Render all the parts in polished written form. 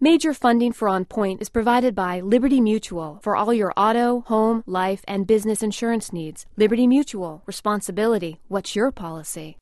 Major funding for On Point is provided by Liberty Mutual for all your auto, home, life, and business insurance needs. Liberty Mutual. Responsibility. What's your policy?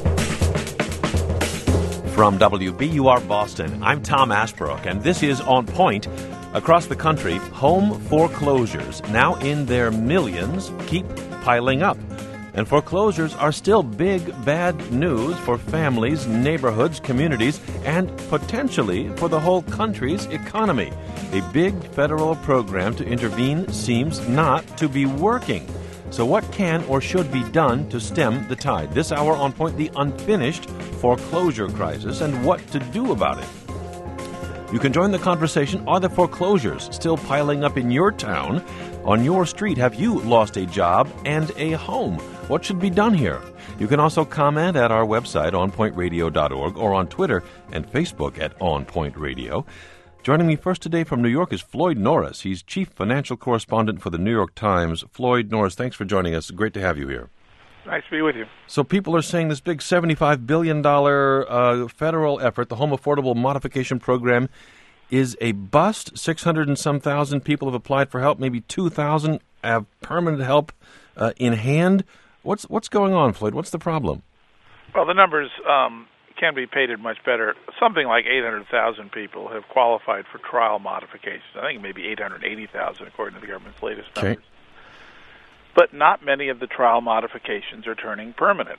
From WBUR Boston, I'm Tom Ashbrook, and this is On Point. Across the country, home foreclosures, now in their millions, keep piling up. And foreclosures are still big, bad news for families, neighborhoods, communities, and potentially for the whole country's economy. A big federal program to intervene seems not to be working. So what can or should be done to stem the tide? This hour On Point, the unfinished foreclosure crisis and what to do about it. You can join the conversation. Are the foreclosures still piling up in your town? On your street, have you lost a job and a home? What should be done here? You can also comment at our website, onpointradio.org, or on Twitter and Facebook at On Point Radio. Joining me first today from New York is Floyd Norris. He's chief financial correspondent for the New York Times. Floyd Norris, thanks for joining us. Great to have you here. Nice to be with you. So people are saying this big $75 billion federal effort, the Home Affordable Modification Program, is a bust. 600 and some thousand people have applied for help. Maybe 2,000 have permanent help in hand. What's going on, Floyd? What's the problem? Well, the numbers can be painted much better. Something like 800,000 people have qualified for trial modifications. I think maybe 880,000 according to the government's latest numbers. Okay. But not many of the trial modifications are turning permanent.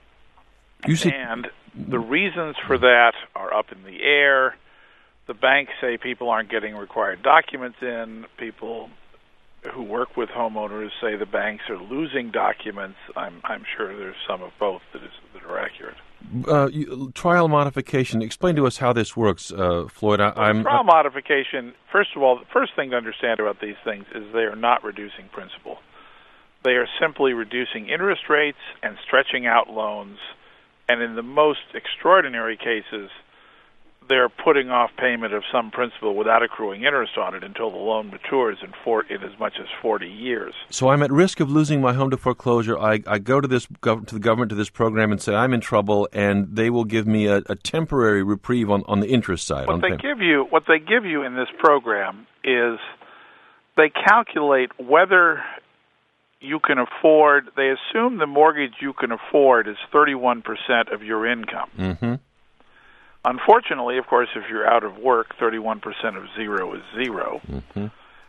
And the reasons for that are up in the air. The banks say people aren't getting required documents in. People who work with homeowners say the banks are losing documents. I'm sure there's some of both that are accurate. Trial modification. Explain to us how this works, Floyd. Trial modification, first of all, the first thing to understand about these things is they are not reducing principal. They are simply reducing interest rates and stretching out loans, and in the most extraordinary cases, they're putting off payment of some principal without accruing interest on it until the loan matures in as much as 40 years. So I'm at risk of losing my home to foreclosure. I go to the government, to this program, and say I'm in trouble, and they will give me a temporary reprieve on the interest side. What they give you in this program is they calculate whether you can afford. They assume the mortgage you can afford is 31% of your income. Mm-hmm. Unfortunately, of course, if you're out of work, 31% of zero is zero. Mm-hmm.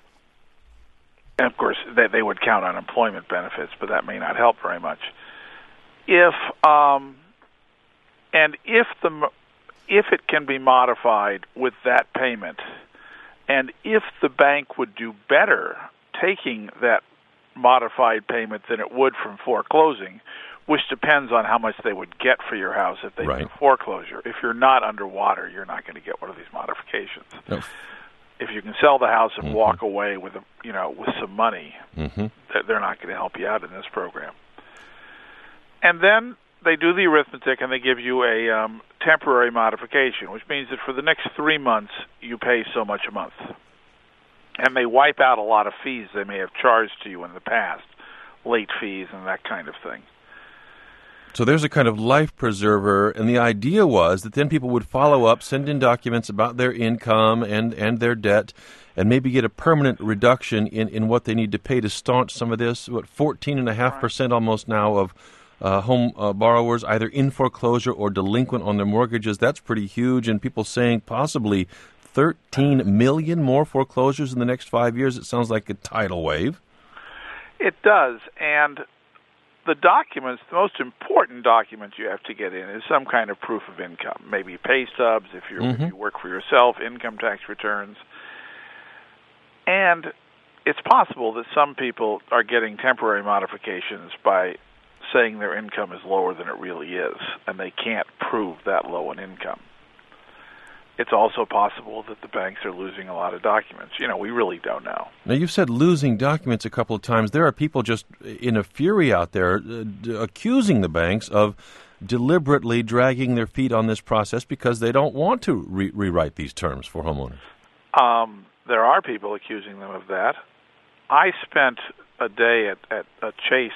And, of course, they would count unemployment benefits, but that may not help very much. If it can be modified with that payment, and if the bank would do better taking that modified payment than it would from foreclosing, which depends on how much they would get for your house if they do foreclosure. If you're not underwater, you're not going to get one of these modifications. No. If you can sell the house and walk away with some money, they're not going to help you out in this program. And then they do the arithmetic and they give you a temporary modification, which means that for the next 3 months you pay so much a month. And they wipe out a lot of fees they may have charged to you in the past, late fees and that kind of thing. So there's a kind of life preserver, and the idea was that then people would follow up, send in documents about their income and their debt, and maybe get a permanent reduction in what they need to pay to staunch some of this. 14.5% almost now of home borrowers either in foreclosure or delinquent on their mortgages. That's pretty huge, and people saying possibly 13 million more foreclosures in the next 5 years. It sounds like a tidal wave. It does, and the documents, the most important documents you have to get in is some kind of proof of income, maybe pay stubs if you work for yourself, income tax returns. And it's possible that some people are getting temporary modifications by saying their income is lower than it really is, and they can't prove that low an income. It's also possible that the banks are losing a lot of documents. We really don't know. Now, you've said losing documents a couple of times. There are people just in a fury out there accusing the banks of deliberately dragging their feet on this process because they don't want to rewrite these terms for homeowners. There are people accusing them of that. I spent a day at a Chase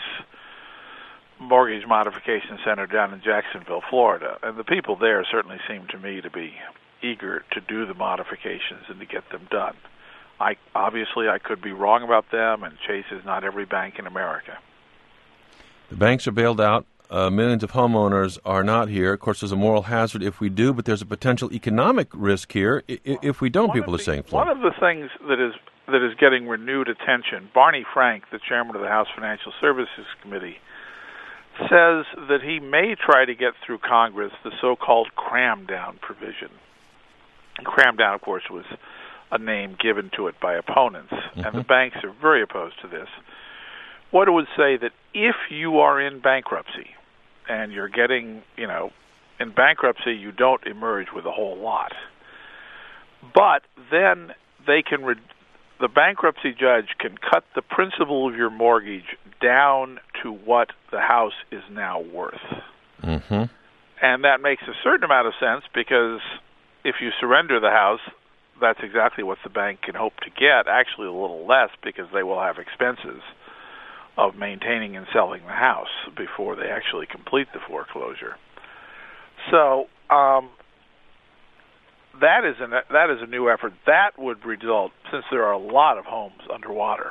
Mortgage Modification Center down in Jacksonville, Florida, and the people there certainly seem to me to be eager to do the modifications and to get them done. Obviously I could be wrong about them, and Chase is not every bank in America. The banks are bailed out. Millions of homeowners are not here. Of course, there's a moral hazard if we do, but there's a potential economic risk here if we don't, people are saying. One of the things that is getting renewed attention, Barney Frank, the chairman of the House Financial Services Committee, says that he may try to get through Congress the so-called cram-down provision. Cram-down, of course, was a name given to it by opponents, and the banks are very opposed to this. What it would say that if you are in bankruptcy and you're getting, in bankruptcy you don't emerge with a whole lot, but then the bankruptcy judge can cut the principal of your mortgage down to what the house is now worth. And that makes a certain amount of sense, because if you surrender the house, that's exactly what the bank can hope to get, actually a little less, because they will have expenses of maintaining and selling the house before they actually complete the foreclosure. So that is a new effort. That would result, since there are a lot of homes underwater,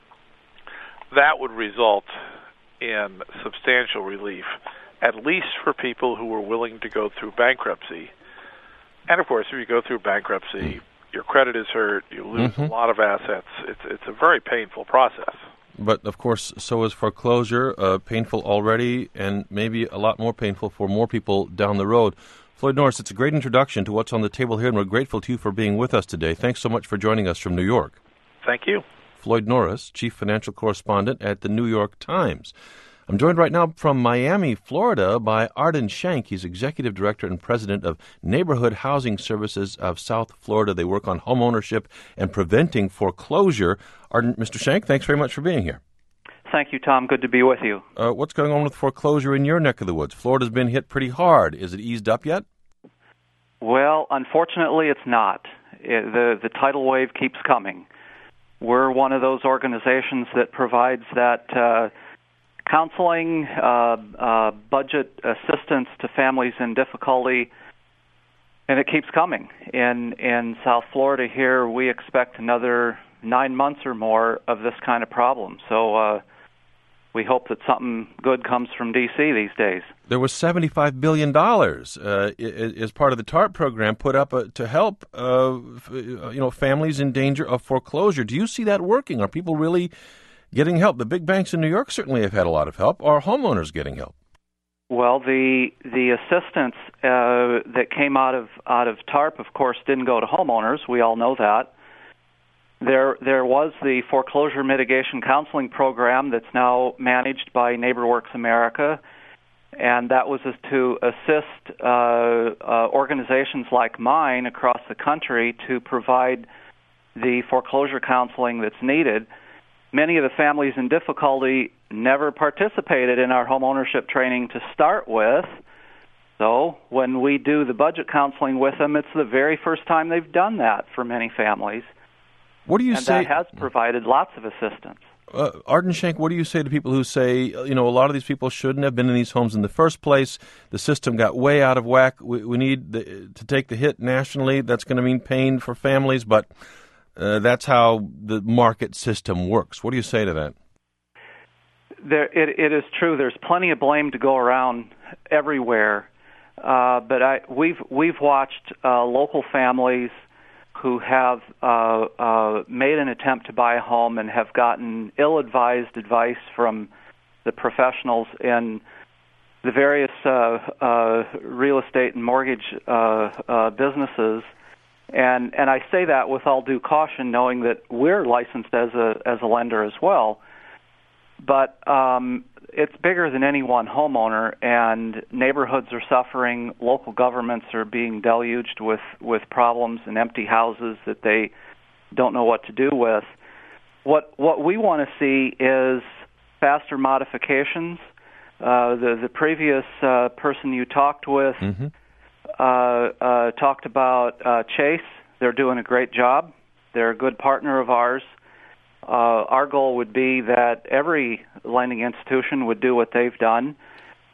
that would result in substantial relief, at least for people who are willing to go through bankruptcy. And of course, if you go through bankruptcy, your credit is hurt, you lose a lot of assets. It's a very painful process. But, of course, so is foreclosure, painful already, and maybe a lot more painful for more people down the road. Floyd Norris, it's a great introduction to what's on the table here, and we're grateful to you for being with us today. Thanks so much for joining us from New York. Thank you. Floyd Norris, chief financial correspondent at the New York Times. I'm joined right now from Miami, Florida, by Arden Shank. He's executive director and president of Neighborhood Housing Services of South Florida. They work on home ownership and preventing foreclosure. Arden, Mr. Shank, thanks very much for being here. Thank you, Tom. Good to be with you. What's going on with foreclosure in your neck of the woods? Florida's been hit pretty hard. Is it eased up yet? Well, unfortunately, it's not. The tidal wave keeps coming. We're one of those organizations that provides that counseling, budget assistance to families in difficulty, and it keeps coming. In South Florida here, we expect another 9 months or more of this kind of problem. So we hope that something good comes from D.C. these days. There was $75 billion as part of the TARP program put up to help families in danger of foreclosure. Do you see that working? Are people really getting help? The big banks in New York certainly have had a lot of help. Are homeowners getting help? Well, the assistance that came out of TARP, of course, didn't go to homeowners. We all know that. There was the foreclosure mitigation counseling program that's now managed by NeighborWorks America, and that was to assist organizations like mine across the country to provide the foreclosure counseling that's needed. Many of the families in difficulty never participated in our home ownership training to start with. So when we do the budget counseling with them, it's the very first time they've done that for many families. What do you say? And that has provided lots of assistance. Arden Shank, what do you say to people who say, a lot of these people shouldn't have been in these homes in the first place? The system got way out of whack. We need to take the hit nationally. That's going to mean pain for families, but that's how the market system works. What do you say to that? It is true. There's plenty of blame to go around everywhere, but we've watched local families who have made an attempt to buy a home and have gotten ill-advised advice from the professionals in the various real estate and mortgage businesses. And I say that with all due caution, knowing that we're licensed as a lender as well. But it's bigger than any one homeowner, and neighborhoods are suffering. Local governments are being deluged with problems and empty houses that they don't know what to do with. What we want to see is faster modifications. The previous person you talked with talked about Chase. They're doing a great job. They're a good partner of ours. Our goal would be that every lending institution would do what they've done.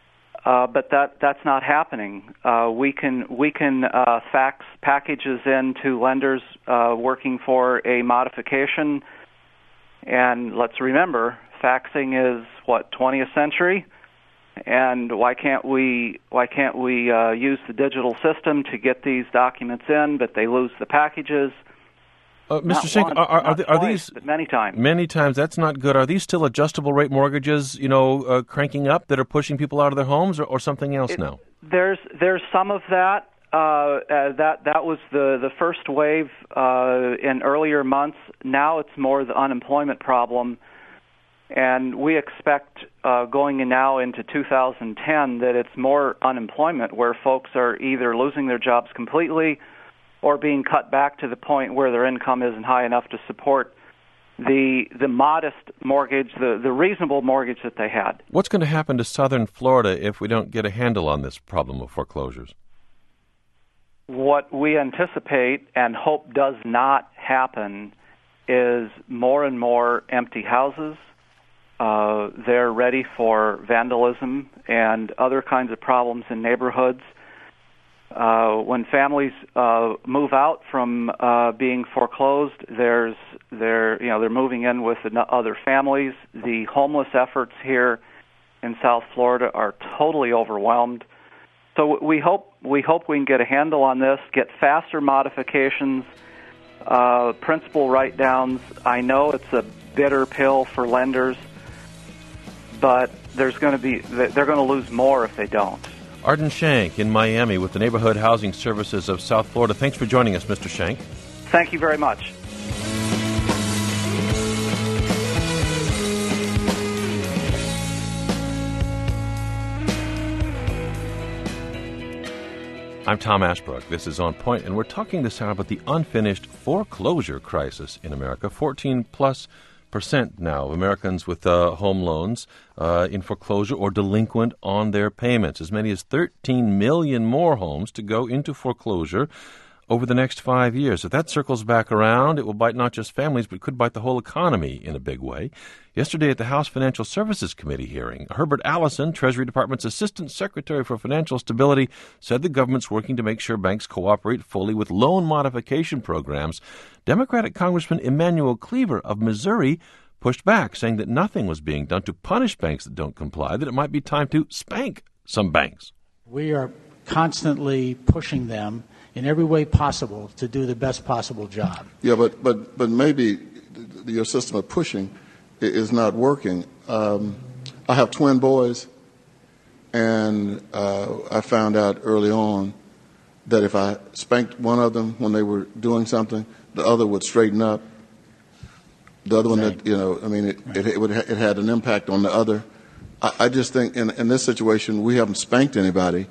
but that's not happening. We can fax packages in to lenders working for a modification, and let's remember, faxing is 20th century, and why can't we use the digital system to get these documents in? But they lose the packages. Mr. Schenck, are these but many times? Many times. That's not good. Are these still adjustable rate mortgages, cranking up that are pushing people out of their homes, or something else now? There's some of that. That was the first wave in earlier months. Now it's more the unemployment problem, and we expect going now into 2010 that it's more unemployment where folks are either losing their jobs completely or being cut back to the point where their income isn't high enough to support the modest mortgage, the reasonable mortgage that they had. What's going to happen to southern Florida if we don't get a handle on this problem of foreclosures? What we anticipate and hope does not happen is more and more empty houses. They're ready for vandalism and other kinds of problems in neighborhoods. When families move out from being foreclosed, they're moving in with other families. The homeless efforts here in South Florida are totally overwhelmed. So we hope we can get a handle on this, get faster modifications, principal write-downs. I know it's a bitter pill for lenders, but they're going to lose more if they don't. Arden Schenck in Miami with the Neighborhood Housing Services of South Florida. Thanks for joining us, Mr. Schenck. Thank you very much. I'm Tom Ashbrook. This is On Point, and we're talking this hour about the unfinished foreclosure crisis in America. 14+% now of Americans with home loans in foreclosure or delinquent on their payments. As many as 13 million more homes to go into foreclosure over the next 5 years. If that circles back around, it will bite not just families, but could bite the whole economy in a big way. Yesterday at the House Financial Services Committee hearing, Herbert Allison, Treasury Department's Assistant Secretary for Financial Stability, said the government's working to make sure banks cooperate fully with loan modification programs. Democratic Congressman Emanuel Cleaver of Missouri pushed back, saying that nothing was being done to punish banks that don't comply, that it might be time to spank some banks. We are constantly pushing them in every way possible to do the best possible job. Yeah, but maybe your system of pushing is not working. I have twin boys, and I found out early on that if I spanked one of them when they were doing something, the other would straighten up. The other one, it had an impact on the other. I just think in this situation, we haven't spanked anybody,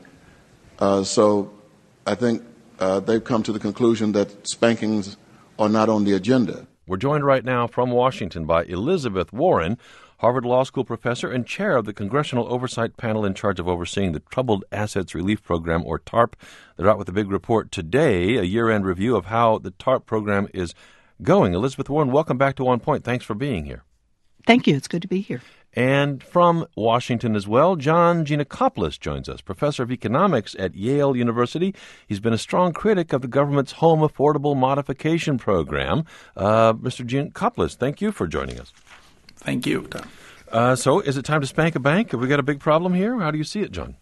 so I think they've come to the conclusion that spankings are not on the agenda. We're joined right now from Washington by Elizabeth Warren, Harvard Law School professor and chair of the Congressional Oversight Panel in charge of overseeing the Troubled Assets Relief Program, or TARP. They're out with a big report today, a year-end review of how the TARP program is going. Elizabeth Warren, welcome back to On Point. Thanks for being here. Thank you. It's good to be here. And from Washington as well, John Giannakopoulos joins us, professor of economics at Yale University. He's been a strong critic of the government's Home Affordable Modification Program. Mr. Giannakopoulos, thank you for joining us. Thank you, Tom. So is it time to spank a bank? Have we got a big problem here? How do you see it, John?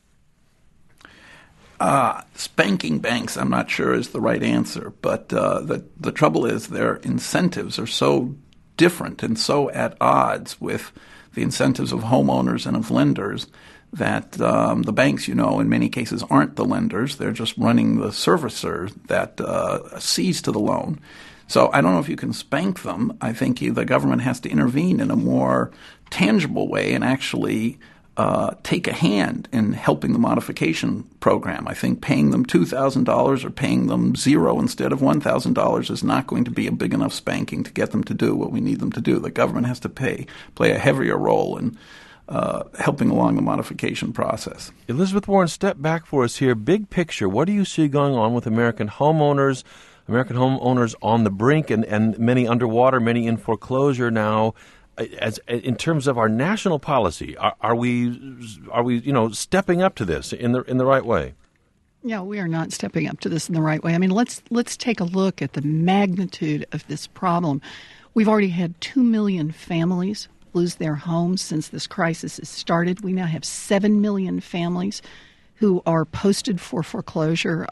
Spanking banks, I'm not sure is the right answer, but the trouble is their incentives are so different and so at odds with the incentives of homeowners and of lenders that the banks, in many cases aren't the lenders. They're just running the servicer that sees to the loan. So I don't know if you can spank them. I think the government has to intervene in a more tangible way and actually take a hand in helping the modification program. I think paying them $2,000 or paying them $0 instead of $1,000 is not going to be a big enough spanking to get them to do what we need them to do. The government has to play a heavier role in helping along the modification process. Elizabeth Warren, step back for us here. Big picture, what do you see going on with American homeowners on the brink and many underwater, many in foreclosure now? as in terms of our national policy, are we stepping up to this in the right way? Yeah, we are not stepping up to this in the right way. I mean, let's take a look at the magnitude of this problem. We've already had 2 million families lose their homes since this crisis has started. We now have 7 million families who are posted for foreclosure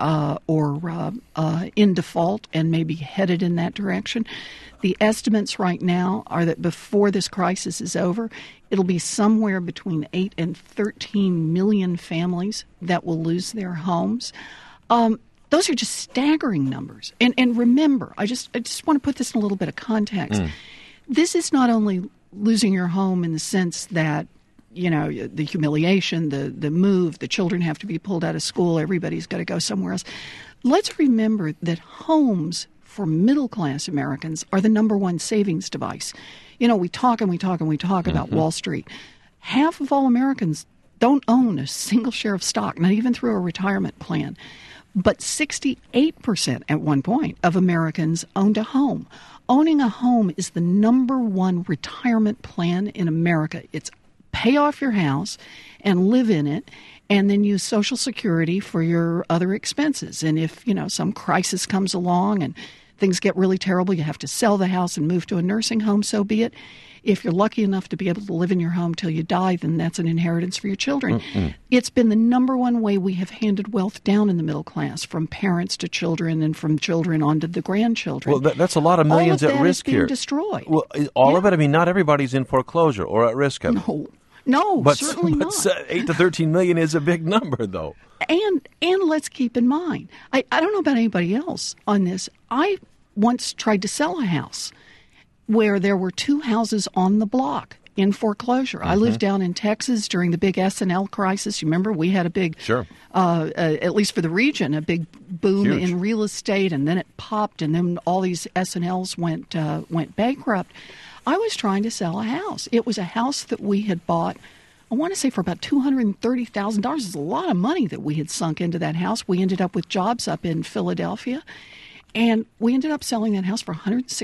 or in default and maybe headed in that direction. The estimates right now are that before this crisis is over, it'll be somewhere between 8 and 13 million families that will lose their homes. Those are just staggering numbers. And remember, I just want to put this in a little bit of context. This is not only losing your home in the sense that, the humiliation, the move, the children have to be pulled out of school, everybody's got to go somewhere else. Let's remember that homes for middle-class Americans are the number one savings device. We talk about Wall Street. Half of all Americans don't own a single share of stock, not even through a retirement plan. But 68% at one point of Americans owned a home. Owning a home is the number one retirement plan in America. It's pay off your house and live in it, and then use Social Security for your other expenses. And if, some crisis comes along and things get really terrible, you have to sell the house and move to a nursing home, so be it. If you're lucky enough to be able to live in your home till you die, then that's an inheritance for your children. It's been the number one way we have handed wealth down in the middle class, from parents to children and from children on to the grandchildren. Well, that's a lot of millions at risk here. All of that is being destroyed. Well, all of it? I mean, not everybody's in foreclosure or at risk of it. No, certainly not. 8 to 13 million is a big number, though. And let's keep in mind, I don't know about anybody else on this. I once tried to sell a house where there were 2 houses on the block in foreclosure. I lived down in Texas during the big S&L crisis. You remember we had a big, at least for the region, a big boom in real estate, and then it popped, and then all these S&Ls went bankrupt. I was trying to sell a house. It was a house that we had bought, I want to say, for about $230,000. It's a lot of money that we had sunk into that house. We ended up with jobs up in Philadelphia, and we ended up selling that house for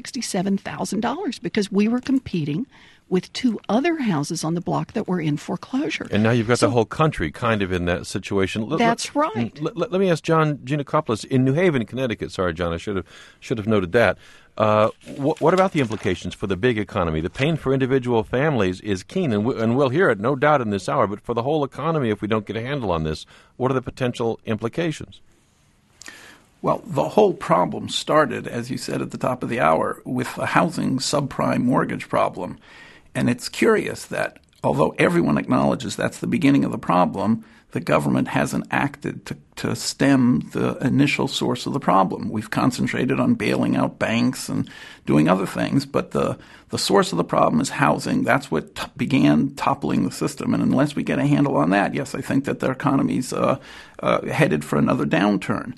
$167,000 because we were competing with 2 other houses on the block that were in foreclosure. And now you've got the whole country kind of in that situation. That's right. Let me ask John Giannakopoulos in New Haven, Connecticut. Sorry, John, I should have noted that. What about the implications for the big economy? The pain for individual families is keen, and we'll hear it, no doubt, in this hour. But for the whole economy, if we don't get a handle on this, what are the potential implications? Well, the whole problem started, as you said at the top of the hour, with a housing subprime mortgage problem. And it's curious that although everyone acknowledges that's the beginning of the problem, the government hasn't acted to stem the initial source of the problem. We've concentrated on bailing out banks and doing other things, but the source of the problem is housing. That's what began toppling the system. And unless we get a handle on that, yes, I think that the economy's headed for another downturn.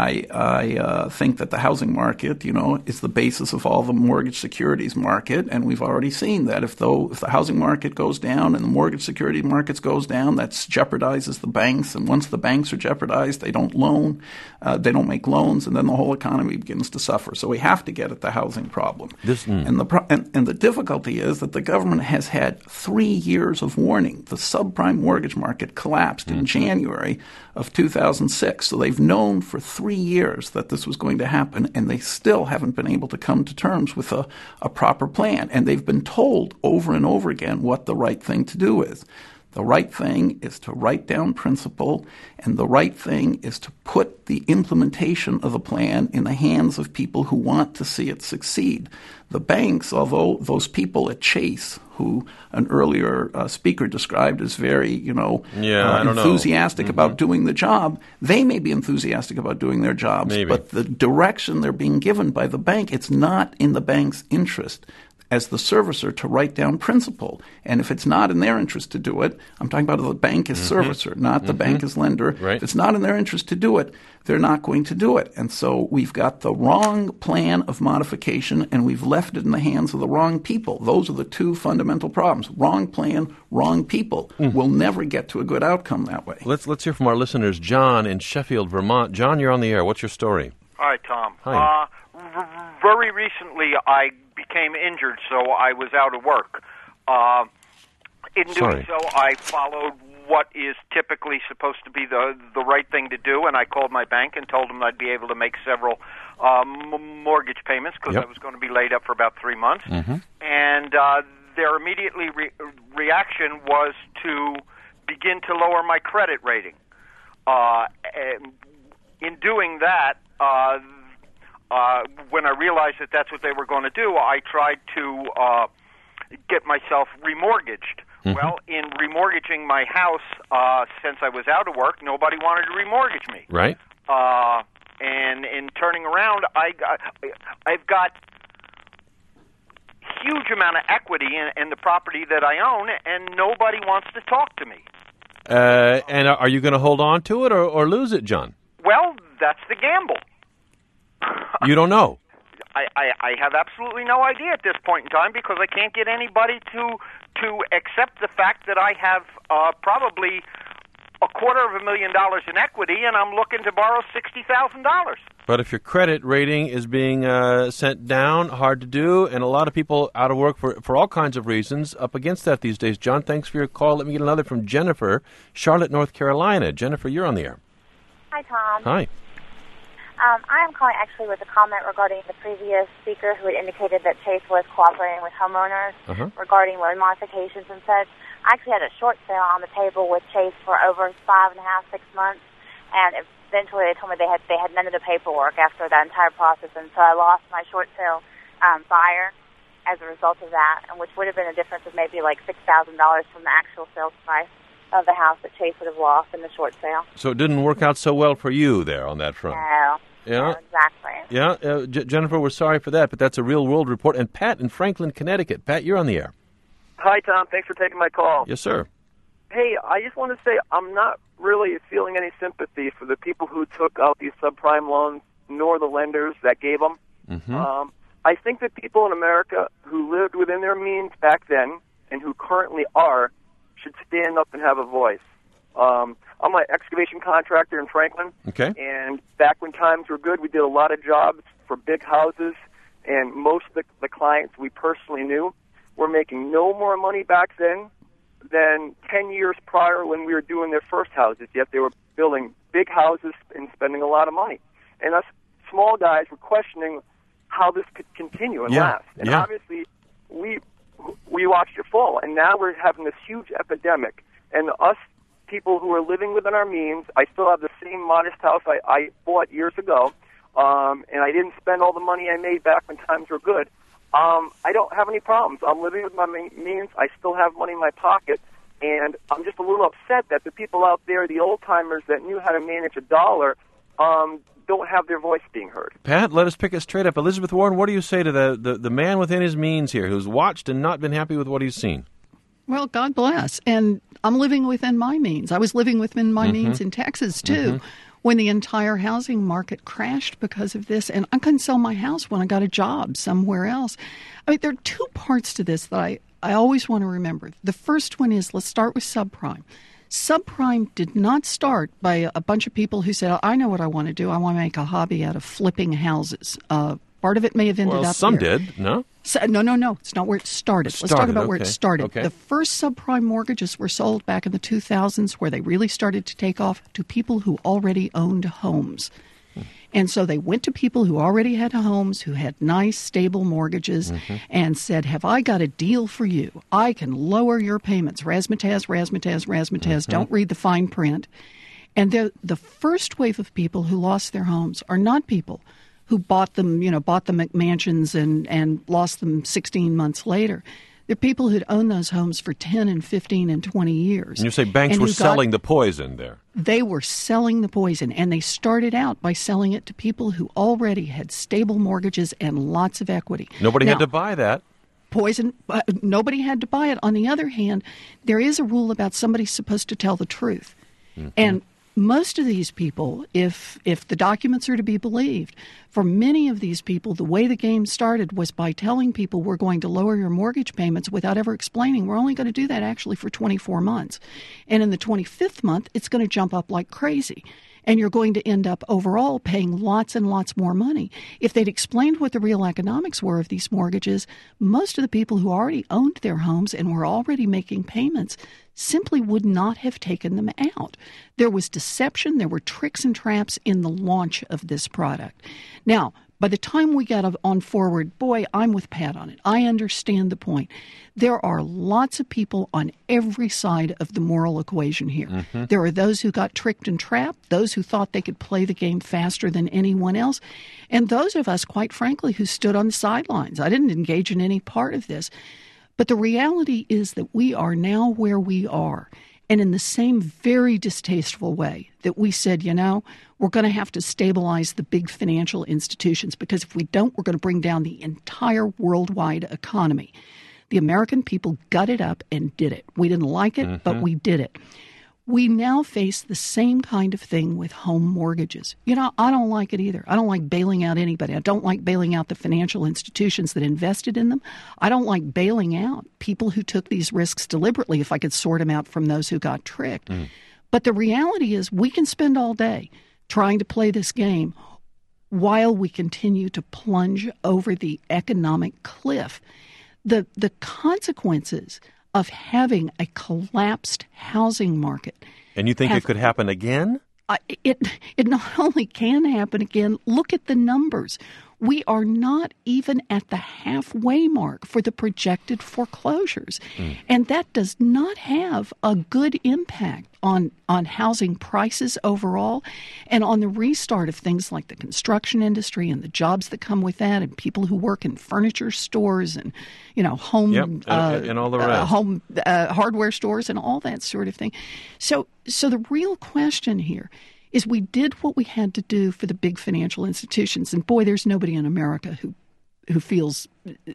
I think that the housing market, is the basis of all the mortgage securities market, and we've already seen that if the housing market goes down and the mortgage security markets goes down, that jeopardizes the banks. And once the banks are jeopardized, they don't loan, they don't make loans, and then the whole economy begins to suffer. So we have to get at the housing problem. And the difficulty is that the government has had 3 years of warning. The subprime mortgage market collapsed in January of 2006. So they've known for 3 years that this was going to happen, and they still haven't been able to come to terms with a proper plan. And they've been told over and over again what the right thing to do is. The right thing is to write down principle, and the right thing is to put the implementation of the plan in the hands of people who want to see it succeed. The banks, although those people at Chase, who an earlier speaker described as very, enthusiastic about doing the job, they may be enthusiastic about doing their jobs, but the direction they're being given by the bank, it's not in the bank's interest as the servicer to write down principle. And if it's not in their interest to do it, I'm talking about the bank as servicer, not the bank as lender. Right. If it's not in their interest to do it, they're not going to do it. And so we've got the wrong plan of modification, and we've left it in the hands of the wrong people. Those are the 2 fundamental problems. Wrong plan, wrong people. We'll never get to a good outcome that way. Let's hear from our listeners. John in Sheffield, Vermont. John, you're on the air. What's your story? Hi, Tom. Hi. Very recently, I became injured, so I was out of work. In doing so, I followed what is typically supposed to be the right thing to do, and I called my bank and told them I'd be able to make several mortgage payments because I was going to be laid up for about 3 months. And their immediately reaction was to begin to lower my credit rating. In doing that, when I realized that that's what they were going to do, I tried to get myself remortgaged. Well, in remortgaging my house, since I was out of work, nobody wanted to remortgage me. Right. And in turning around, I've got huge amount of equity in the property that I own, and nobody wants to talk to me. And are you going to hold on to it or lose it, John? Well, that's the gamble. You don't know. I have absolutely no idea at this point in time because I can't get anybody to accept the fact that I have probably $250,000 in equity, and I'm looking to borrow $60,000. But if your credit rating is being sent down, hard to do, and a lot of people out of work for all kinds of reasons, up against that these days. John, thanks for your call. Let me get another from Jennifer, Charlotte, North Carolina. Jennifer, you're on the air. Hi, Tom. Hi. I am calling actually with a comment regarding the previous speaker who had indicated that Chase was cooperating with homeowners regarding loan modifications and such. I actually had a short sale on the table with Chase for over 5.5, 6 months, and eventually they told me they had none of the paperwork after that entire process, and so I lost my short sale buyer as a result of that, and which would have been a difference of maybe like $6,000 from the actual sales price of the house that Chase would have lost in the short sale. So it didn't work out so well for you there on that front. No. Yeah. No, exactly. Yeah, Jennifer, we're sorry for that, but that's a real-world report. And Pat in Franklin, Connecticut. Pat, you're on the air. Hi, Tom. Thanks for taking my call. Yes, sir. Hey, I just want to say I'm not really feeling any sympathy for the people who took out these subprime loans, nor the lenders that gave them. I think that people in America who lived within their means back then and who currently are should stand up and have a voice. I'm an excavation contractor in Franklin, and back when times were good, we did a lot of jobs for big houses, and most of the clients we personally knew were making no more money back then than 10 years prior when we were doing their first houses, yet they were building big houses and spending a lot of money. And us small guys were questioning how this could continue and last. And obviously, we watched it fall, and now we're having this huge epidemic. And us people who are living within our means, I still have the same modest house I bought years ago, and I didn't spend all the money I made back when times were good. I don't have any problems. I'm living with my means. I still have money in my pocket, and I'm just a little upset that the people out there, the old-timers that knew how to manage a dollar, don't have their voice being heard. Pat, let us pick it straight up. Elizabeth Warren, what do you say to the man within his means here who's watched and not been happy with what he's seen? Well, God bless. And I'm living within my means. I was living within my means in Texas, too, when the entire housing market crashed because of this. And I couldn't sell my house when I got a job somewhere else. I mean, there are two parts to this that I always want to remember. The first one is, let's start with subprime. Subprime did not start by a bunch of people who said, I know what I want to do. I want to make a hobby out of flipping houses. Part of it may have ended up some there. did, no? So, no. It's not where it started. Let's talk about where it started. Okay. The first subprime mortgages were sold back in the 2000s, where they really started to take off, to people who already owned homes. And so they went to people who already had homes, who had nice, stable mortgages, and said, have I got a deal for you? I can lower your payments. Razzmatazz. Don't read the fine print. And the first wave of people who lost their homes are not people who bought them McMansions and lost them 16 months later. They're people who'd owned those homes for 10 and 15 and 20 years. And you say banks were selling the poison there. They were selling the poison, and they started out by selling it to people who already had stable mortgages and lots of equity. Nobody had to buy that. Poison, nobody had to buy it. On the other hand, there is a rule about somebody's supposed to tell the truth. And most of these people, if the documents are to be believed, for many of these people, the way the game started was by telling people we're going to lower your mortgage payments without ever explaining we're only going to do that actually for 24 months. And in the 25th month, it's going to jump up like crazy. and you're going to end up overall paying lots and lots more money. If they'd explained what the real economics were of these mortgages, most of the people who already owned their homes and were already making payments simply would not have taken them out. There was deception, there were tricks and traps in the launch of this product. Now, by the time we got on forward, boy, I'm with Pat on it. I understand the point. There are lots of people on every side of the moral equation here. Mm-hmm. There are those who got tricked and trapped, those who thought they could play the game faster than anyone else, and those of us, quite frankly, who stood on the sidelines. I didn't engage in any part of this. But the reality is that we are now where we are. And in the same very distasteful way that we said, we're going to have to stabilize the big financial institutions, because if we don't, we're going to bring down the entire worldwide economy. The American people gutted up and did it. We didn't like it, but we did it. We now face the same kind of thing with home mortgages. I don't like it either. I don't like bailing out anybody. I don't like bailing out the financial institutions that invested in them. I don't like bailing out people who took these risks deliberately, if I could sort them out from those who got tricked. But the reality is we can spend all day trying to play this game while we continue to plunge over the economic cliff. The consequences of having a collapsed housing market. And you think it could happen again? It not only can happen again, look at the numbers. We are not even at the halfway mark for the projected foreclosures. And that does not have a good impact on housing prices overall and on the restart of things like the construction industry and the jobs that come with that, and people who work in furniture stores and home and all the rest. Home hardware stores and all that sort of thing. So the real question here is, we did what we had to do for the big financial institutions. And boy, there's nobody in America who feels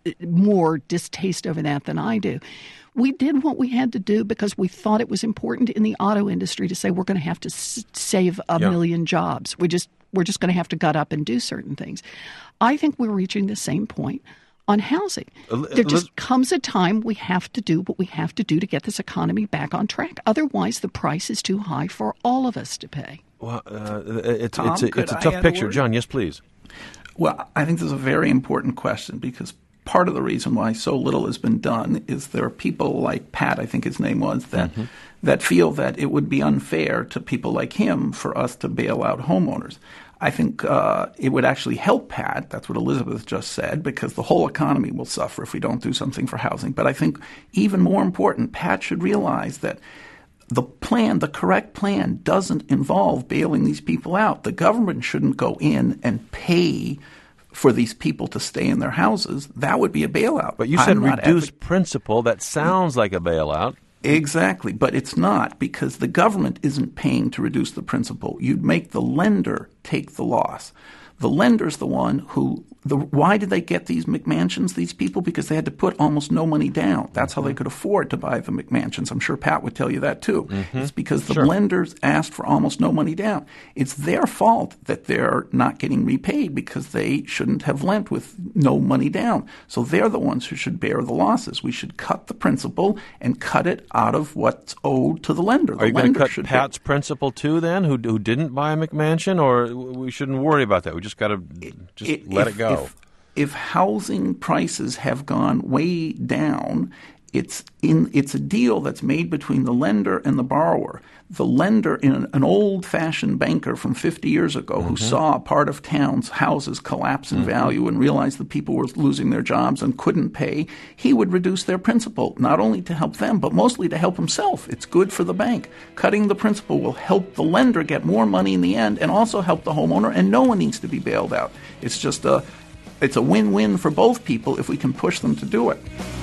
more distaste over that than I do. We did what we had to do because we thought it was important in the auto industry to say we're going to have to save a million jobs. We're just going to have to gut up and do certain things. I think we're reaching the same point on housing. There just comes a time we have to do what we have to do to get this economy back on track. Otherwise, the price is too high for all of us to pay. Well, it's a tough picture. John, yes, please. Well, I think this is a very important question, because part of the reason why so little has been done is there are people like Pat, I think his name was, that feel that it would be unfair to people like him for us to bail out homeowners. I think it would actually help Pat. That's what Elizabeth just said, because the whole economy will suffer if we don't do something for housing. But I think even more important, Pat should realize that the correct plan doesn't involve bailing these people out. The government shouldn't go in and pay for these people to stay in their houses. That would be a bailout. But you said reduced principal. That sounds like a bailout. Exactly, but it's not, because the government isn't paying to reduce the principal. You'd make the lender take the loss. The lender's the one who why did they get these McMansions, these people? Because they had to put almost no money down. That's how they could afford to buy the McMansions. I'm sure Pat would tell you that too. It's because the lenders asked for almost no money down. It's their fault that they're not getting repaid, because they shouldn't have lent with no money down. So they're the ones who should bear the losses. We should cut the principal and cut it out of what's owed to the lender. Are you going to cut Pat's principal too then, who didn't buy a McMansion? Or we shouldn't worry about that? We just got to let it go. If housing prices have gone way down, it's a deal that's made between the lender and the borrower. The lender, in an old-fashioned banker from 50 years ago who saw part of town's houses collapse in value and realized the people were losing their jobs and couldn't pay, he would reduce their principal, not only to help them, but mostly to help himself. It's good for the bank. Cutting the principal will help the lender get more money in the end and also help the homeowner, and no one needs to be bailed out. It's just it's a win-win for both people if we can push them to do it.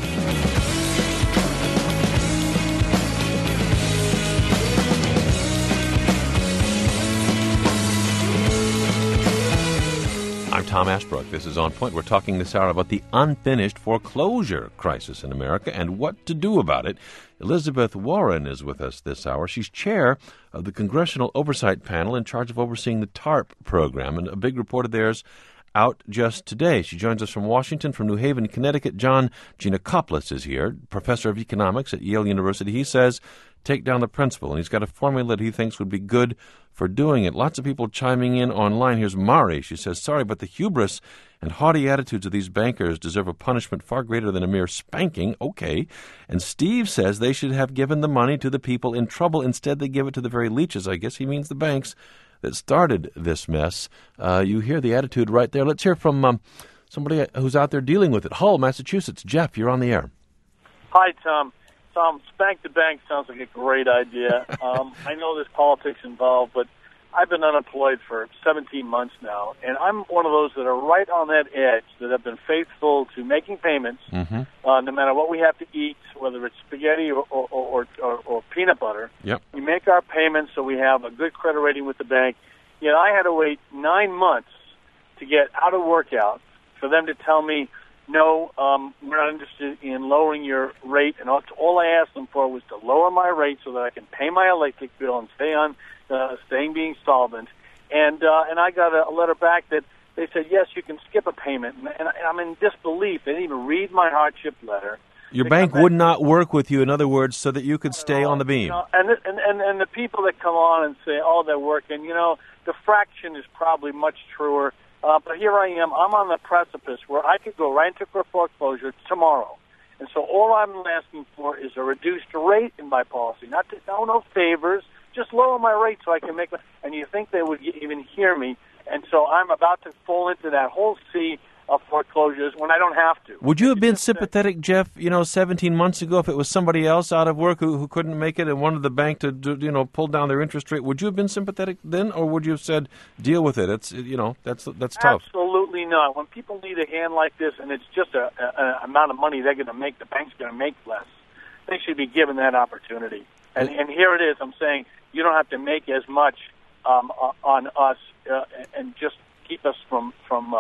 I'm Tom Ashbrook. This is On Point. We're talking this hour about the unfinished foreclosure crisis in America and what to do about it. Elizabeth Warren is with us this hour. She's chair of the Congressional Oversight Panel in charge of overseeing the TARP program, and a big report of theirs out just today. She joins us from Washington. From New Haven, Connecticut, John Giannakopoulos is here, professor of economics at Yale University. He says take down the principal. And he's got a formula that he thinks would be good for doing it. Lots of people chiming in online. Here's Mari. She says, sorry, but the hubris and haughty attitudes of these bankers deserve a punishment far greater than a mere spanking. Okay. And Steve says they should have given the money to the people in trouble. Instead, they give it to the very leeches. I guess he means the banks that started this mess. You hear the attitude right there. Let's hear from somebody who's out there dealing with it. Hull, Massachusetts. Jeff, you're on the air. Hi, Tom. Tom, spank the bank sounds like a great idea. I know there's politics involved, but I've been unemployed for 17 months now, and I'm one of those that are right on that edge, that have been faithful to making payments, no matter what we have to eat, whether it's spaghetti or peanut butter. Yep. We make our payments so we have a good credit rating with the bank. Yet I had to wait 9 months to get out of workout for them to tell me, no, we're not interested in lowering your rate. And all I asked them for was to lower my rate so that I can pay my electric bill and staying being solvent. And I got a letter back that they said, yes, you can skip a payment. And I'm in disbelief. They didn't even read my hardship letter. Your bank would not work with you, in other words, so that you could stay on the beam. You know, and the people that come on and say, oh, they're working, the fraction is probably much truer. But here I am. I'm on the precipice where I could go right into foreclosure tomorrow. And so all I'm asking for is a reduced rate in my policy. No favors. Just lower my rate so I can make and you think they would even hear me. And so I'm about to fall into that whole sea of foreclosures when I don't have to. Would you have been sympathetic, Jeff, 17 months ago if it was somebody else out of work who couldn't make it and wanted the bank to pull down their interest rate? Would you have been sympathetic then, or would you have said, deal with it? It's that's tough. Absolutely not. When people need a hand like this and it's just an amount of money they're going to make, the bank's going to make less, they should be given that opportunity. And here it is. I'm saying you don't have to make as much on us and just keep us from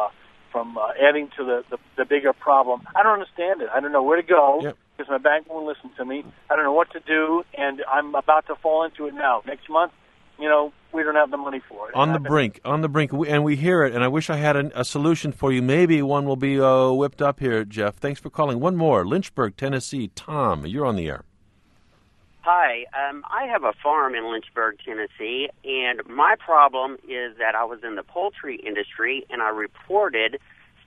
adding to the bigger problem. I don't understand it. I don't know where to go because my bank won't listen to me. I don't know what to do, and I'm about to fall into it now. Next month, we don't have the money for it. On the brink, and we hear it, and I wish I had a solution for you. Maybe one will be whipped up here, Jeff. Thanks for calling. One more, Lynchburg, Tennessee. Tom, you're on the air. Hi, I have a farm in Lynchburg, Tennessee, and my problem is that I was in the poultry industry, and I reported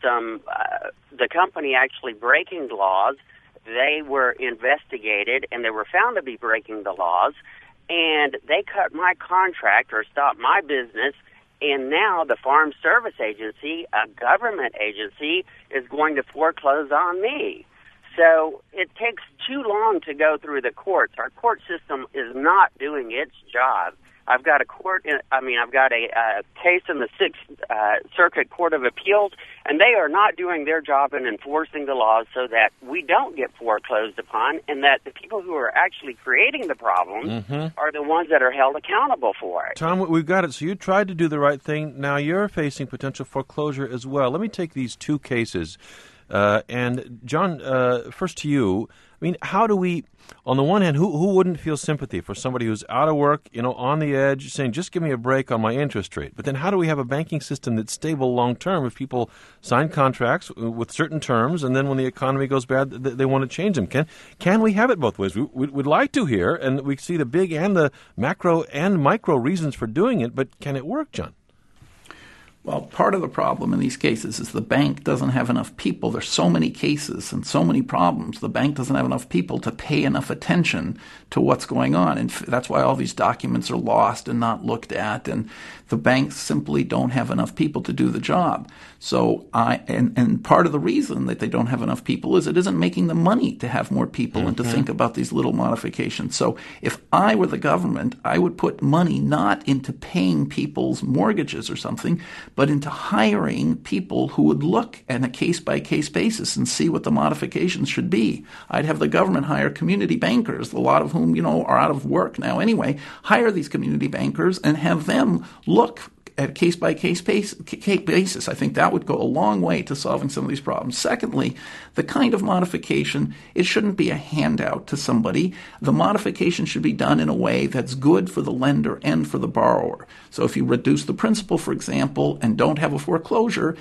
the company actually breaking laws. They were investigated, and they were found to be breaking the laws, and they cut my contract or stopped my business, and now the Farm Service Agency, a government agency, is going to foreclose on me. So it takes too long to go through the courts. Our court system is not doing its job. I've got a case in the Sixth Circuit Court of Appeals, and they are not doing their job in enforcing the laws so that we don't get foreclosed upon, and that the people who are actually creating the problems are the ones that are held accountable for it. Tom, we've got it. So you tried to do the right thing. Now you're facing potential foreclosure as well. Let me take these two cases. And John, first to you. I mean, how do we, on the one hand, who wouldn't feel sympathy for somebody who's out of work, on the edge, saying, just give me a break on my interest rate? But then how do we have a banking system that's stable long term if people sign contracts with certain terms and then when the economy goes bad, they want to change them? Can we have it both ways? We'd like to hear, and we see the big and the macro and micro reasons for doing it, but can it work, John? Well, part of the problem in these cases is the bank doesn't have enough people. There's so many cases and so many problems. The bank doesn't have enough people to pay enough attention to what's going on. And that's why all these documents are lost and not looked at. And the banks simply don't have enough people to do the job. So and part of the reason that they don't have enough people is it isn't making them money to have more people and to think about these little modifications. So if I were the government, I would put money not into paying people's mortgages or something, but into hiring people who would look at a case-by-case basis and see what the modifications should be. I'd have the government hire community bankers, a lot of whom, are out of work now anyway, hire these community bankers and have them look at a case-by-case basis. I think that would go a long way to solving some of these problems. Secondly, the kind of modification, it shouldn't be a handout to somebody. The modification should be done in a way that's good for the lender and for the borrower. So if you reduce the principal, for example, and don't have a foreclosure,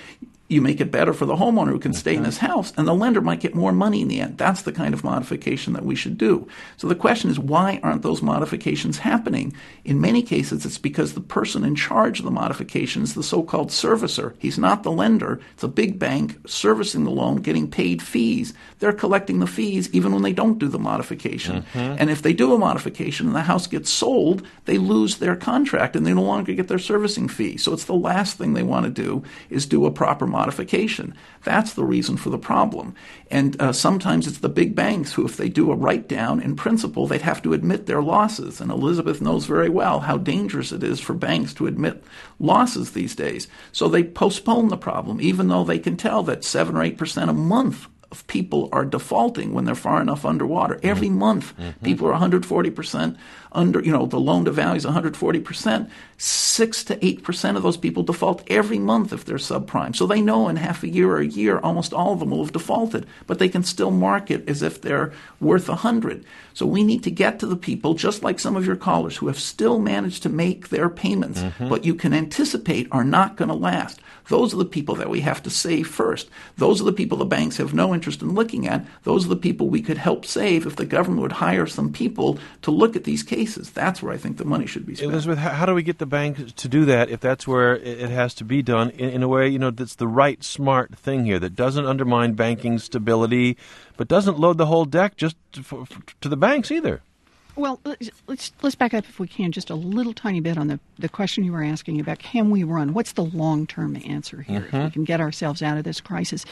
you make it better for the homeowner who can stay in his house, and the lender might get more money in the end. That's the kind of modification that we should do. So the question is, why aren't those modifications happening? In many cases, it's because the person in charge of the modification is the so-called servicer. He's not the lender. It's a big bank servicing the loan, getting paid fees. They're collecting the fees even when they don't do the modification. And if they do a modification and the house gets sold, they lose their contract and they no longer get their servicing fee. So it's the last thing they want to do is do a proper modification. That's the reason for the problem. And sometimes it's the big banks who, if they do a write-down, in principle, they'd have to admit their losses. And Elizabeth knows very well how dangerous it is for banks to admit losses these days. So they postpone the problem, even though they can tell that 7 or 8% a month of people are defaulting when they're far enough underwater. Every month, people are 140% under, the loan to value is 140%. 6 to 8% of those people default every month if they're subprime. So they know in half a year or a year, almost all of them will have defaulted, but they can still mark it as if they're worth 100. So we need to get to the people, just like some of your callers, who have still managed to make their payments, but you can anticipate are not going to last. Those are the people that we have to save first. Those are the people the banks have no interest in looking at. Those are the people we could help save if the government would hire some people to look at these cases. That's where I think the money should be spent. Elizabeth, how do we get the banks to do that if that's where it has to be done in a way, that's the right, smart thing here that doesn't undermine banking stability, but doesn't load the whole deck just to the banks either? Well, let's back up, if we can, just a little tiny bit on the question you were asking about, can we run? What's the long-term answer here if we can get ourselves out of this crisis?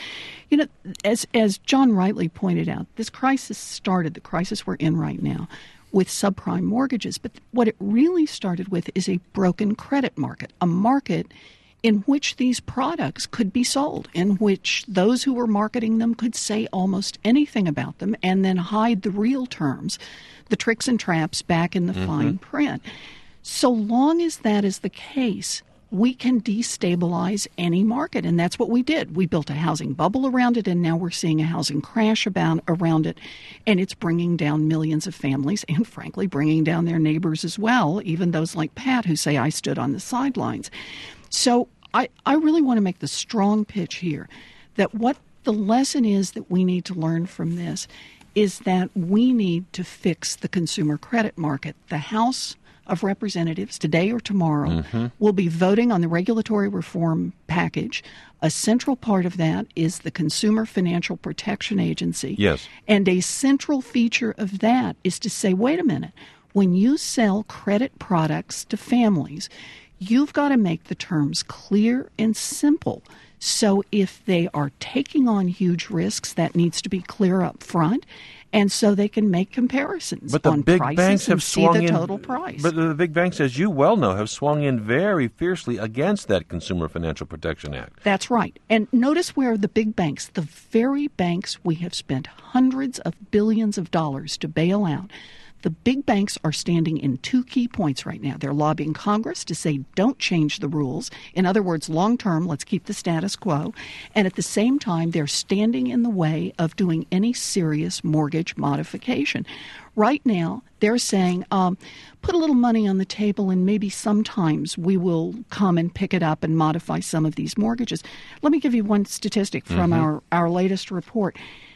As John rightly pointed out, this crisis started, the crisis we're in right now, with subprime mortgages. But what it really started with is a broken credit market, a market in which these products could be sold, in which those who were marketing them could say almost anything about them and then hide the real terms, the tricks and traps back in the fine print. So long as that is the case, we can destabilize any market, and that's what we did. We built a housing bubble around it, and now we're seeing a housing crash around it, and it's bringing down millions of families and, frankly, bringing down their neighbors as well, even those like Pat who say, I stood on the sidelines. So I really want to make the strong pitch here that what the lesson is that we need to learn from this is that we need to fix the consumer credit market. The House of Representatives, today or tomorrow, will be voting on the regulatory reform package. A central part of that is the Consumer Financial Protection Agency. Yes. And a central feature of that is to say, wait a minute, when you sell credit products to families, you've got to make the terms clear and simple. So if they are taking on huge risks, that needs to be clear up front. And so they can make comparisons on prices and see the total price. But the big banks, as you well know, have swung in very fiercely against that Consumer Financial Protection Act. That's right. And notice where the big banks, the very banks we have spent hundreds of billions of dollars to bail out, the big banks are standing in two key points right now. They're lobbying Congress to say, don't change the rules. In other words, long term, let's keep the status quo. And at the same time, they're standing in the way of doing any serious mortgage modification. Right now, they're saying, put a little money on the table and maybe sometimes we will come and pick it up and modify some of these mortgages. Let me give you one statistic from our latest report.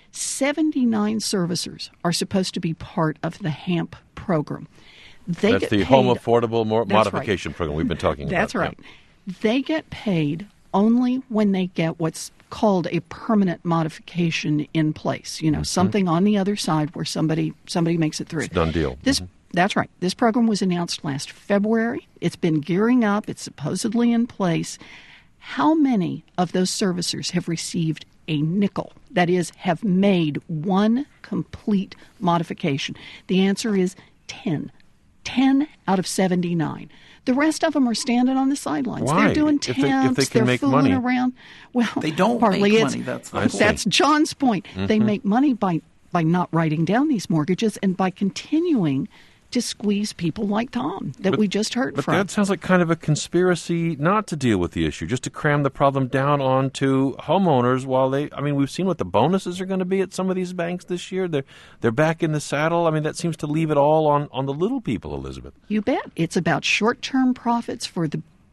79 servicers are supposed to be part of the HAMP program. That's the Home Affordable Modification Program we've been talking about. That's right. Yeah. They get paid only when they get what's called a permanent modification in place. Something on the other side where somebody makes it through. It's a done deal. That's right. This program was announced last February. It's been gearing up. It's supposedly in place. How many of those servicers have received a nickel, that is, have made one complete modification? The answer is 10. 10 out of 79. The rest of them are standing on the sidelines. Why? They're doing temps. If they can they're make fooling money. Around. Well, they don't partly make money. That's John's point. They make money by not writing down these mortgages and by continuing to squeeze people like Tom that we just heard from. But that sounds like kind of a conspiracy not to deal with the issue, just to cram the problem down onto homeowners while we've seen what the bonuses are going to be at some of these banks this year. They're back in the saddle. That seems to leave it all on the little people, Elizabeth. You bet. It's about short-term profits for the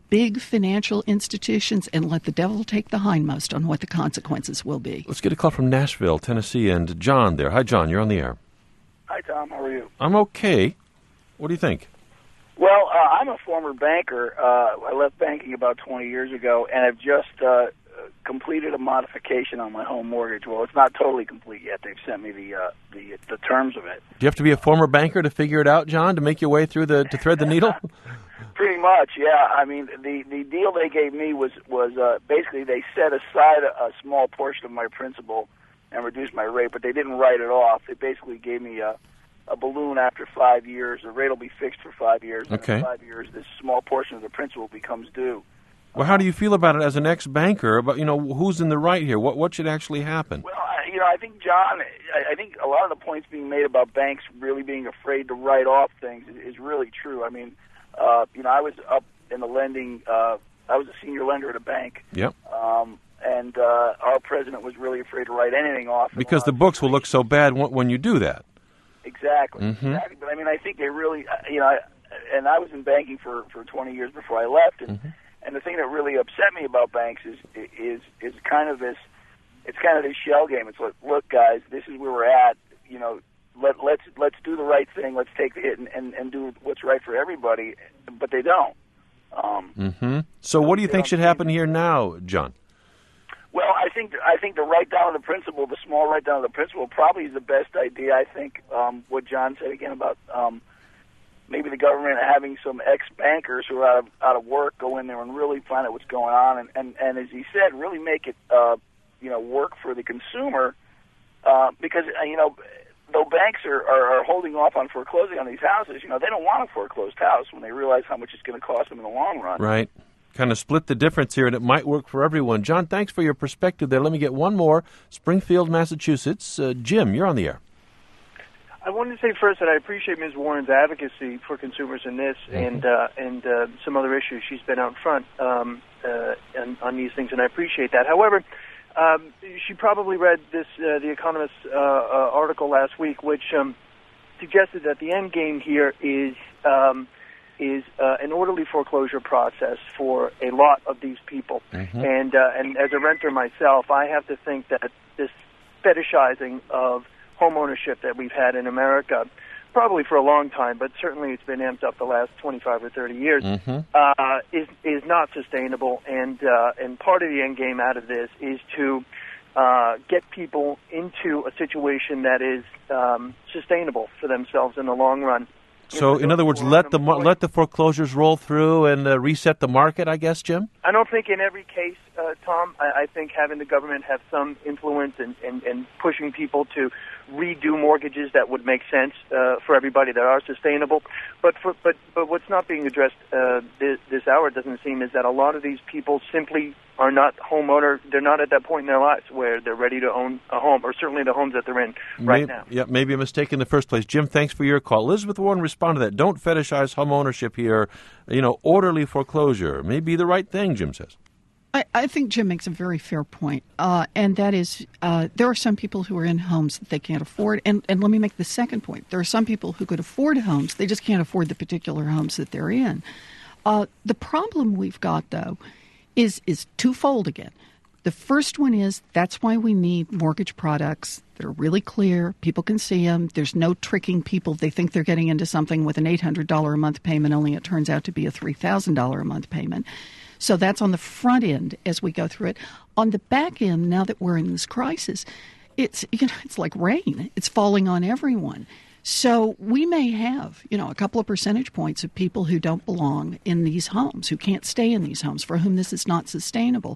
big financial institutions and let the devil take the hindmost on what the consequences will be. Let's get a call from Nashville, Tennessee, and John there. Hi, John. You're on the air. Hi, Tom. How are you? I'm okay. What do you think? Well, I'm a former banker. I left banking about 20 years ago, and I've just completed a modification on my home mortgage. Well, it's not totally complete yet. They've sent me the terms of it. Do you have to be a former banker to figure it out, John, to make your way through to thread the needle? Pretty much, yeah. I mean, the deal they gave me was basically they set aside a small portion of my principal and reduced my rate, but they didn't write it off. They basically gave me a balloon after 5 years. The rate will be fixed for 5 years. Okay. And in 5 years, this small portion of the principal becomes due. Well, how do you feel about it as an ex-banker? About who's in the right here? What should actually happen? Well, I think, John, I think a lot of the points being made about banks really being afraid to write off things is really true. I mean, I was up in the lending. I was a senior lender at a bank. Yep. And our president was really afraid to write anything off because the books will look so bad when you do that. Exactly. Mm-hmm. Exactly. But I mean, I think they really, and I was in banking for 20 years before I left, and and the thing that really upset me about banks is kind of this. It's kind of this shell game. It's like, look, guys, this is where we're at. Let's do the right thing. Let's take the hit and do what's right for everybody. But they don't. So what do you think should happen here now, John? Well, I think the write down of the principal, the small write down of the principal, probably is the best idea. I think what John said again about maybe the government having some ex-bankers who are out of work go in there and really find out what's going on, and as he said, really make it work for the consumer, because though banks are holding off on foreclosing on these houses, they don't want a foreclosed house when they realize how much it's going to cost them in the long run. Right. Kind of split the difference here, and it might work for everyone. John, thanks for your perspective there. Let me get one more. Springfield, Massachusetts. Jim, you're on the air. I wanted to say first that I appreciate Ms. Warren's advocacy for consumers in this and some other issues. She's been out front on these things, and I appreciate that. However, she probably read this The Economist article last week, which suggested that the end game here is an orderly foreclosure process for a lot of these people. And as a renter myself, I have to think that this fetishizing of home ownership that we've had in America, probably for a long time, but certainly it's been amped up the last 25 or 30 years, is not sustainable. And part of the end game out of this is to get people into a situation that is sustainable for themselves in the long run. So, in other words, let the foreclosures roll through and reset the market, I guess, Jim? I don't think in every case, Tom. I think having the government have some influence and pushing people to redo mortgages that would make sense for everybody that are sustainable. But what's not being addressed this hour, it doesn't seem, is that a lot of these people simply are not homeowner. They're not at that point in their lives where they're ready to own a home, or certainly the homes that they're in right now. Yeah, maybe a mistake in the first place. Jim, thanks for your call. Elizabeth Warren, respond to that. Don't fetishize home ownership here. Orderly foreclosure may be the right thing, Jim says. I think Jim makes a very fair point, and that is there are some people who are in homes that they can't afford. And let me make the second point. There are some people who could afford homes. They just can't afford the particular homes that they're in. The problem we've got, though, is twofold again. The first one is that's why we need mortgage products that are really clear. People can see them. There's no tricking people. They think they're getting into something with an $800 a month payment, only it turns out to be a $3,000 a month payment. So that's on the front end as we go through it. On the back end, now that we're in this crisis, it's like rain. It's falling on everyone. So we may have, a couple of percentage points of people who don't belong in these homes, who can't stay in these homes, for whom this is not sustainable.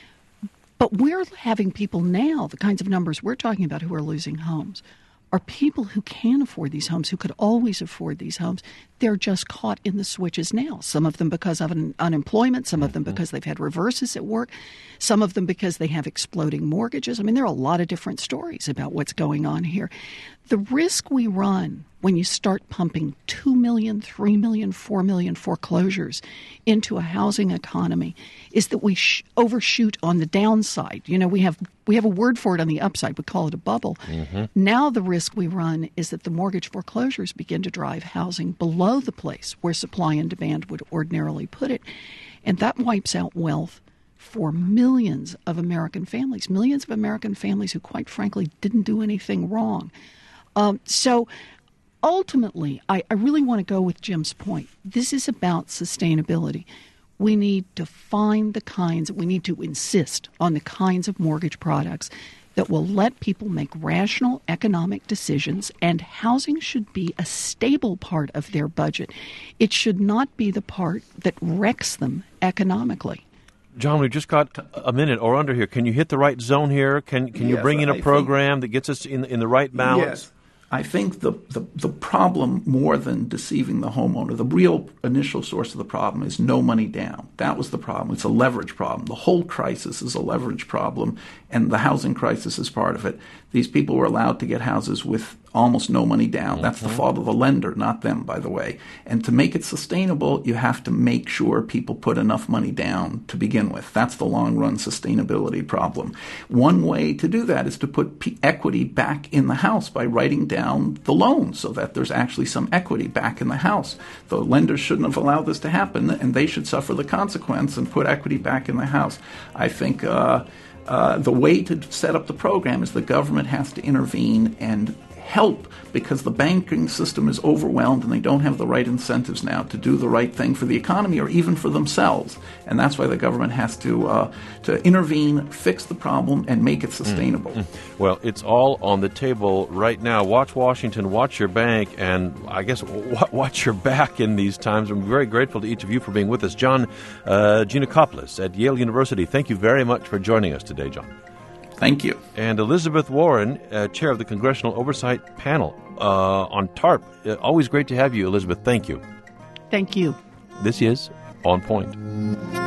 But we're having people now, the kinds of numbers we're talking about, who are losing homes, are people who can afford these homes, who could always afford these homes. They're just caught in the switches now. Some of them because of unemployment, some of them because they've had reverses at work, some of them because they have exploding mortgages. I mean, there are a lot of different stories about what's going on here. The risk we run when you start pumping 2 million, 3 million, 4 million foreclosures into a housing economy is that we overshoot on the downside. We have a word for it on the upside. We call it a bubble. Now the risk we run is that the mortgage foreclosures begin to drive housing below the place where supply and demand would ordinarily put it. And that wipes out wealth for millions of American families who, quite frankly, didn't do anything wrong. So ultimately, I really want to go with Jim's point. This is about sustainability. We need to we need to insist on the kinds of mortgage products that will let people make rational economic decisions, and housing should be a stable part of their budget. It should not be the part that wrecks them economically. John, we've just got a minute or under here. Can you hit the right zone here? Can you bring in a program that gets us in the right balance? Yes. I think the problem, more than deceiving the homeowner, the real initial source of the problem is no money down. That was the problem. It's a leverage problem. The whole crisis is a leverage problem, and the housing crisis is part of it. These people were allowed to get houses with almost no money down. That's the fault of the lender, not them, by the way. And to make it sustainable, you have to make sure people put enough money down to begin with. That's the long-run sustainability problem. One way to do that is to put equity back in the house by writing down the loan so that there's actually some equity back in the house. The lenders shouldn't have allowed this to happen, and they should suffer the consequence and put equity back in the house. I think the way to set up the program is the government has to intervene and help, because the banking system is overwhelmed and they don't have the right incentives now to do the right thing for the economy or even for themselves. And that's why the government has to intervene, fix the problem, and make it sustainable. Well, it's all on the table right now. Watch Washington, watch your bank, and I guess watch your back in these times. I'm very grateful to each of you for being with us. John Giannakopoulos at Yale University, thank you very much for joining us today, John. Thank you. And Elizabeth Warren, chair of the Congressional Oversight Panel on TARP. Always great to have you, Elizabeth. Thank you. Thank you. This is On Point.